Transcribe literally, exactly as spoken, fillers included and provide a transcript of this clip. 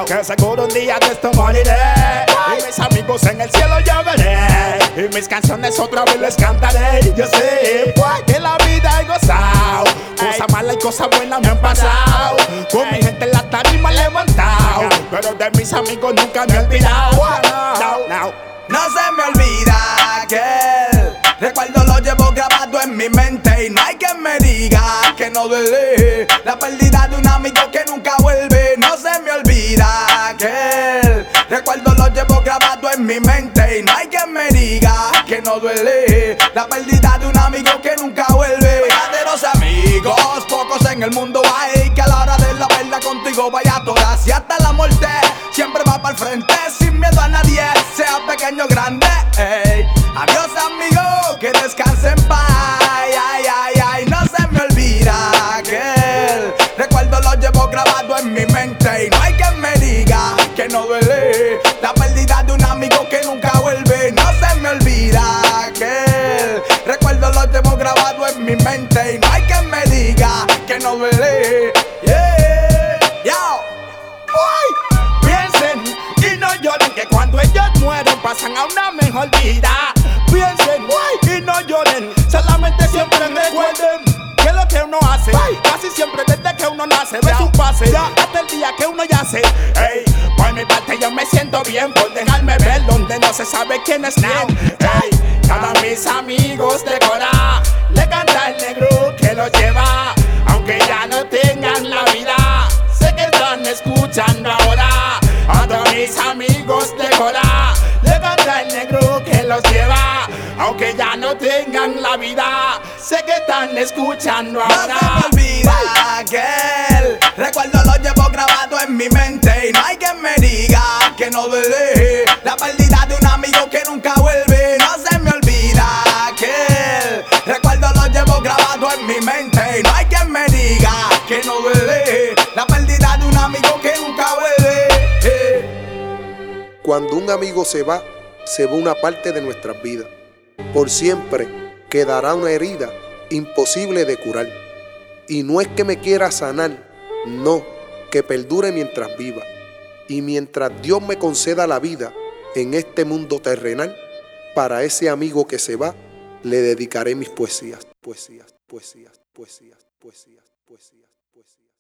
que seguro un día de esto moriré. Y mis amigos en el cielo yo veré, y mis canciones otra vez les cantaré. Yo sé que la vida he gozado, cosas malas y cosas buenas me han pasado. Con mi gente en la tarima le he montado, pero de mis amigos nunca me he olvidado. No, no. No se me olvida aquel recuerdo, lo llevo grabado en mi mente y no hay quien me diga que no duele la pérdida de un amigo que nunca vuelve. No se me olvida aquel recuerdo, lo llevo grabado en mi mente y no hay quien me diga que no duele la pérdida de un amigo que nunca vuelve. Verdaderos amigos, pocos en el mundo hay, que a la hora de la verdad contigo vaya a todas y hasta la muerte siempre va para el frente sin miedo a nadie, sea pequeño o grande. Ey. Adiós amigo, que descanse en paz. Ay, ay, ay, no se me olvida aquel recuerdo, lo llevo grabado en mi mente y no hay quien me diga que no duele la pérdida de un amigo que nunca vuelve. No se me olvida aquel recuerdo, lo llevo grabado en mi mente y no hay quien me diga que no duele. Yeah, yo. Uy. Piensen y no lloren, que cuando ellos mueren pasan a una mejor vida. Piensen uy, y no lloren, solamente siempre recuerden que lo que uno hace, ay, casi siempre desde que uno nace, ves un pase, ya, hasta el día que uno yace. Ey, por mi parte yo me siento bien por dejarme ver donde no se sabe quién es quién. Ey, cada mis amigos de Cora le canta el negro que lo lleva, aunque ya no tengan la vida, sé que están escuchando ahora. A todos mis amigos de Cora le canta el negro que los lleva, aunque ya no tengan la vida, sé que están escuchando ahora. No se me olvida aquel recuerdo, lo llevo grabado en mi mente y no hay quien me diga que no duele la pérdida de un amigo que nunca vuelve. No se me olvida aquel recuerdo, lo llevo grabado en mi mente y no hay quien me diga que no duele la pérdida de un amigo que nunca vuelve. Cuando un amigo se va, se va una parte de nuestras vidas. Por siempre quedará una herida imposible de curar. Y no es que me quiera sanar, no, que perdure mientras viva. Y mientras Dios me conceda la vida en este mundo terrenal, para ese amigo que se va, le dedicaré mis poesías, poesías, poesías, poesías, poesías, poesías, poesías.